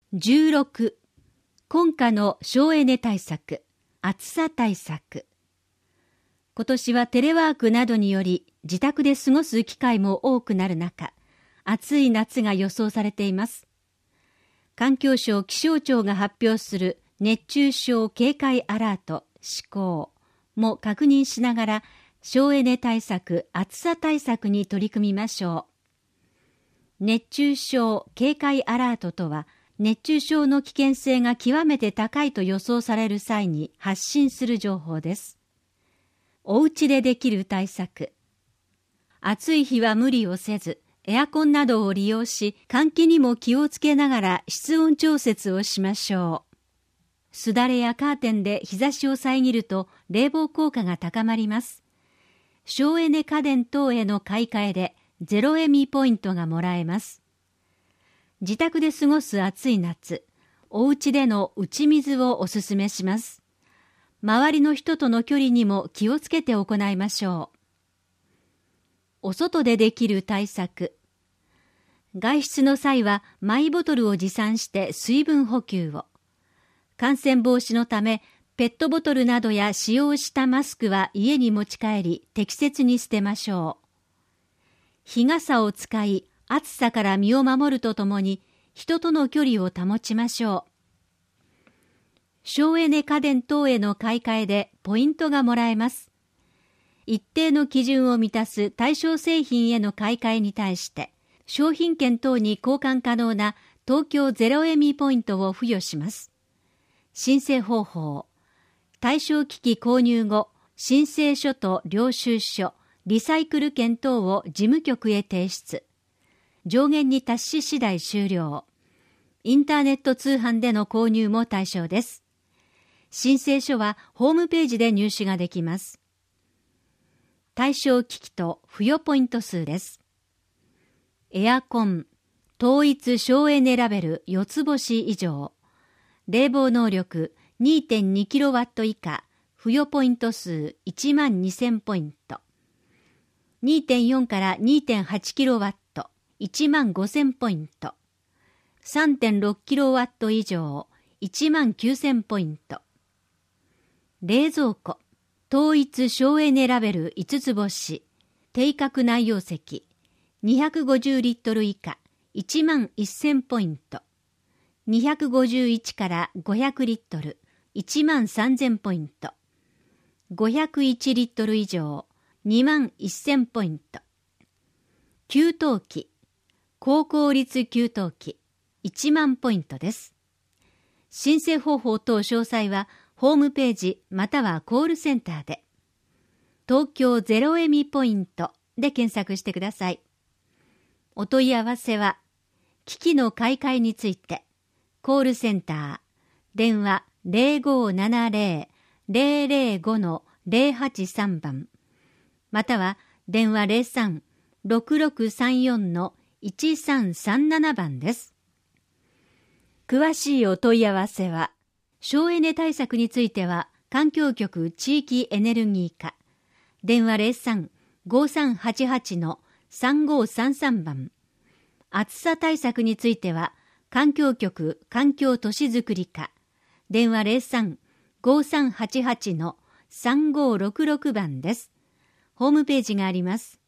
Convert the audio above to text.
16、今夏の省エネ対策、暑さ対策。今年はテレワークなどにより自宅で過ごす機会も多くなる中、暑い夏が予想されています。環境省気象庁が発表する熱中症警戒アラート施行も確認しながら、省エネ対策、暑さ対策に取り組みましょう。熱中症警戒アラートとは、熱中症の危険性が極めて高いと予想される際に発信する情報です。お家でできる対策。暑い日は無理をせず、エアコンなどを利用し、換気にも気をつけながら室温調節をしましょう。すだれやカーテンで日差しを遮ると冷房効果が高まります。省エネ家電等への買い替えでゼロエミポイントがもらえます。自宅で過ごす暑い夏、お家での打ち水をおすすめします。周りの人との距離にも気をつけて行いましょう。お外でできる対策。外出の際はマイボトルを持参して水分補給を。感染防止のため、ペットボトルなどや使用したマスクは家に持ち帰り、適切に捨てましょう。日傘を使い、暑さから身を守るとともに、人との距離を保ちましょう。省エネ家電等への買い替えでポイントがもらえます。一定の基準を満たす対象製品への買い替えに対して、商品券等に交換可能な東京ゼロエミポイントを付与します。申請方法。対象機器購入後、申請書と領収書、リサイクル券等を事務局へ提出。上限に達し次第終了。インターネット通販での購入も対象です。申請書はホームページで入手ができます。対象機器と付与ポイント数です。エアコン、統一省エネラベル4つ星以上。冷房能力 2.2kW 以下、付与ポイント数12000ポイント。2.4 から 2.8kW、15000ポイント。3.6kW 以上、19000ポイント。冷蔵庫、統一省エネラベル5つ星、定格内容積、250リットル以下、11000ポイント。251から500リットル、13000ポイント。501リットル以上、21000ポイント。給湯器、高効率給湯器、10000ポイントです。申請方法等詳細は、ホームページまたはコールセンターで、東京ゼロエミポイントで検索してください。お問い合わせは、機器の買い替えについて、コールセンター、電話 0570-005-083 番、または電話 03-6634-1337 番です。詳しいお問い合わせは、省エネ対策については、環境局地域エネルギー課、電話 03-5388-3533 番、暑さ対策については、環境局環境都市づくり課、電話 03-5388-3566 番です。ホームページがあります。